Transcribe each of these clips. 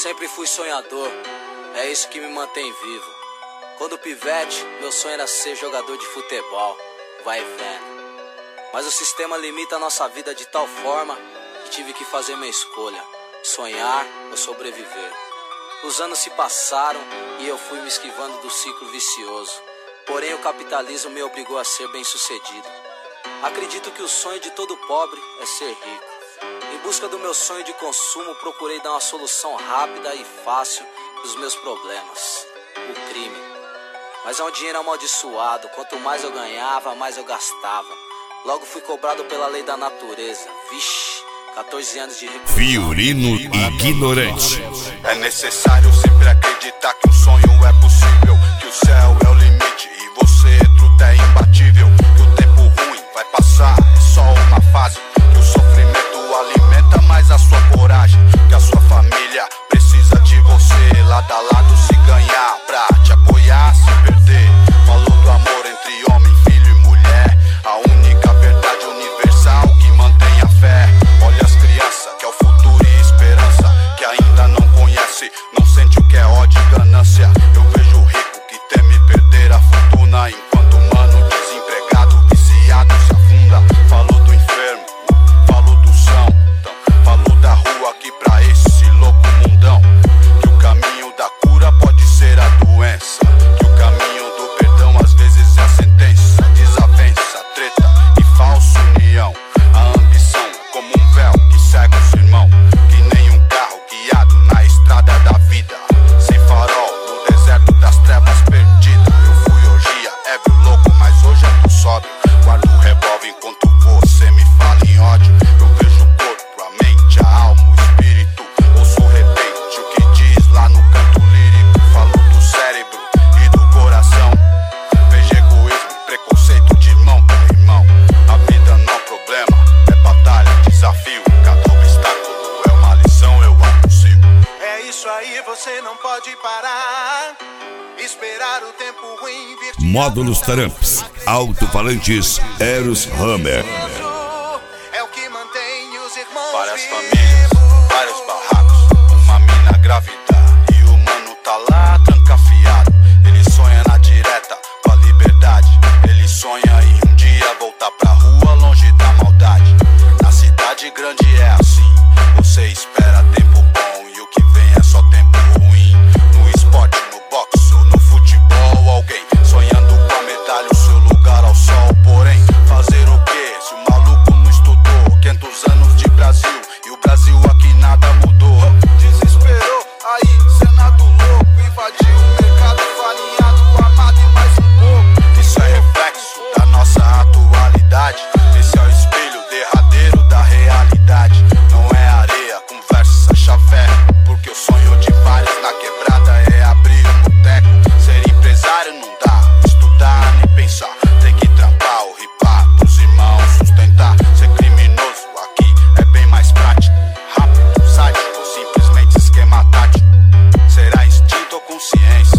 sempre fui sonhador, é isso que me mantém vivo. Quando pivete, meu sonho era ser jogador de futebol, vai vendo. Mas o sistema limita a nossa vida de tal forma que tive que fazer minha escolha, sonhar ou sobreviver. Os anos se passaram e eu fui me esquivando do ciclo vicioso. Porém o capitalismo me obrigou a ser bem-sucedido. Acredito que o sonho de todo pobre é ser rico. Em busca do meu sonho de consumo, procurei dar uma solução rápida e fácil dos meus problemas, o crime. Mas é um dinheiro amaldiçoado, quanto mais eu ganhava, mais eu gastava. Logo fui cobrado pela lei da natureza. Vixe, 14 anos de reclusão. Fiorino ignorante. É necessário sempre acreditar que o sonho é possível, que o céu é o limite e você, truta, é imbatível. Que o tempo ruim vai passar, é só uma fase. Que o sofrimento alimenta mais a sua coragem. Que a sua família precisa de você, lado a lado se ganhar, pra te apoiar, se perder. Falou do amor entre homem, filho e mulher, a única verdade universal que mantém a fé. Olha as crianças, que é o futuro e esperança, que ainda não conhece, não sente o que é ódio e ganância. Eu vejo o rico que teme perder a fortuna, enquanto o mano desempregado, viciado se afunda. Falou do enfermo, falou do são, falou da rua aqui pra esse louco mundão. Que o caminho da cura pode ser a doença, que o caminho do perdão às vezes é a sentença. Desavença, treta e falsa união. A ambição é como um véu que cega os irmãos, que nem um carro guiado na estrada da vida, sem farol no deserto das trevas perdida. Eu fui orgia, ébrio louco, mas hoje eu tô sóbrio. Guardo o revólver enquanto você me fala em ódio. Eu vejo o corpo, a mente, a alma, o espírito. Ouço o repente, o que diz lá no canto lírico. Falou do cérebro e do coração. Vejo egoísmo, preconceito de irmão para irmão. A vida não é problema, é batalha, desafio. Cada obstáculo é uma lição, eu anuncio. É isso aí, você não pode parar. Esperar o tempo ruim vir. Módulos Taramps, alto-falantes Eros Hammer. É o que mantém os irmãos Várias vivos. famílias, vários barracos, uma mina grávida e o mano tá lá trancafiado. Ele sonha na direta com a liberdade. Ele sonha em um dia voltar pra rua longe da maldade. Na cidade grande é assim, você espera tempo bom e o que vem é só tempo ruim. No esporte, no boxe ou no futebol, alguém sonhando com a medalha, o seu lugar ao sol. Porém, fazer o que se o maluco não estudou? 500 anos de Brasil e o Brasil aqui nada mudou. Desesperou, aí Senado louco, invadiu o mercado farinhado, amado e mais um pouco. Isso é reflexo da nossa atualidade. Esse é o espelho derradeiro da realidade. Não é areia, conversa, chavé, porque o sonho de vários na quebrada é abrir um boteco. Ser empresário não dá, estudar nem pensar. Tem que trampar ou ripar pros irmãos sustentar. Ser criminoso aqui é bem mais prático, rápido, sádico ou simplesmente esquema tático. Será instinto ou consciência?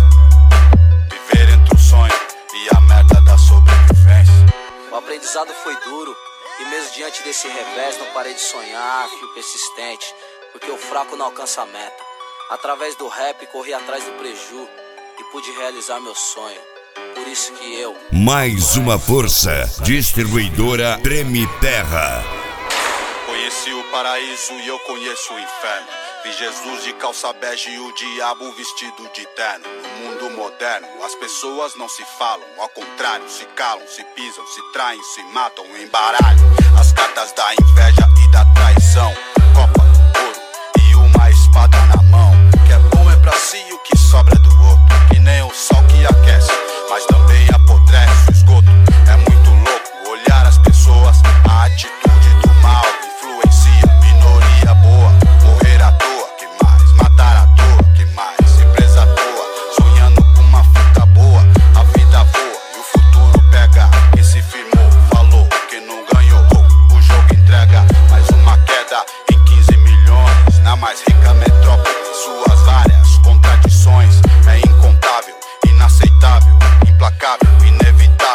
Viver entre o sonho e a merda da sobrevivência. O aprendizado foi duro e mesmo diante desse revés não parei de sonhar, fui persistente, porque o fraco não alcança a meta. Através do rap corri atrás do preju e pude realizar meu sonho. Por isso que eu... Mais uma força, distribuidora Treme Terra. Conheci o paraíso e eu conheço o inferno. Vi Jesus de calça bege e o diabo vestido de terno. No mundo moderno, as pessoas não se falam, ao contrário, se calam, se pisam, se traem, se matam, embaralham as cartas da inveja e da traição. Copa, ouro e uma espada na mão. O que é bom é pra si e o que sobra é do outro. Que nem o sol que aquece, mas também apodrece o esgoto. É muito louco olhar as pessoas, a atitude do mal influencia. Minoria boa, morrer à toa, que mais? Matar à toa, que mais? Empresa à toa, sonhando com uma fita boa. A vida voa e o futuro pega. Quem se firmou, falou, quem não ganhou, o jogo entrega. Mais uma queda em 15 milhões, na mais rica metrópole. Suas várias contradições, é incontável, inaceitável, implacável, inevitável.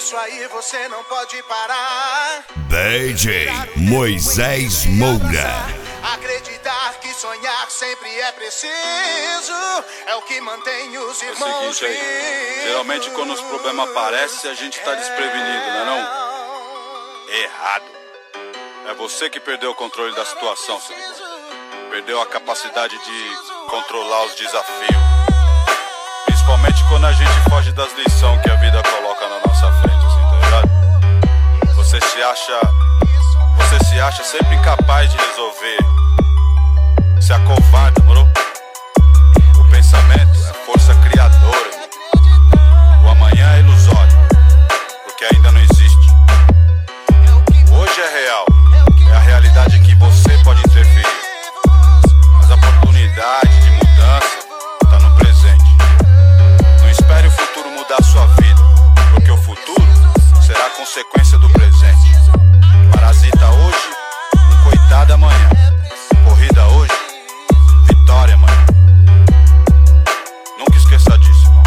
Isso aí você não pode parar. DJ Moisés Moura. Acreditar que sonhar sempre é preciso é o que mantém os irmãos É o seguinte aí, geralmente quando os problemas aparecem a gente tá desprevenido, não é não? Errado. É você que perdeu o controle da situação, seguidor. Perdeu a capacidade de controlar os desafios. Principalmente quando a gente foge das lições que a vida coloca na nossa frente, assim, tá ligado? Você se acha sempre incapaz de resolver. Se acovarda, moro? O pensamento é força criadora, irmão. O amanhã é ilusório, porque ainda não existe. Hoje é real, é a realidade que você pode interferir. Mas a oportunidade de mudança tá no presente. Não espere o futuro mudar sua vida, porque o futuro será a consequência do presente. Parasita hoje, um coitado amanhã. Corrida hoje, vitória amanhã. Nunca esqueça disso, irmão.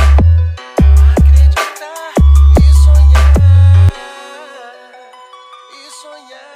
Acreditar e sonhar, e sonhar.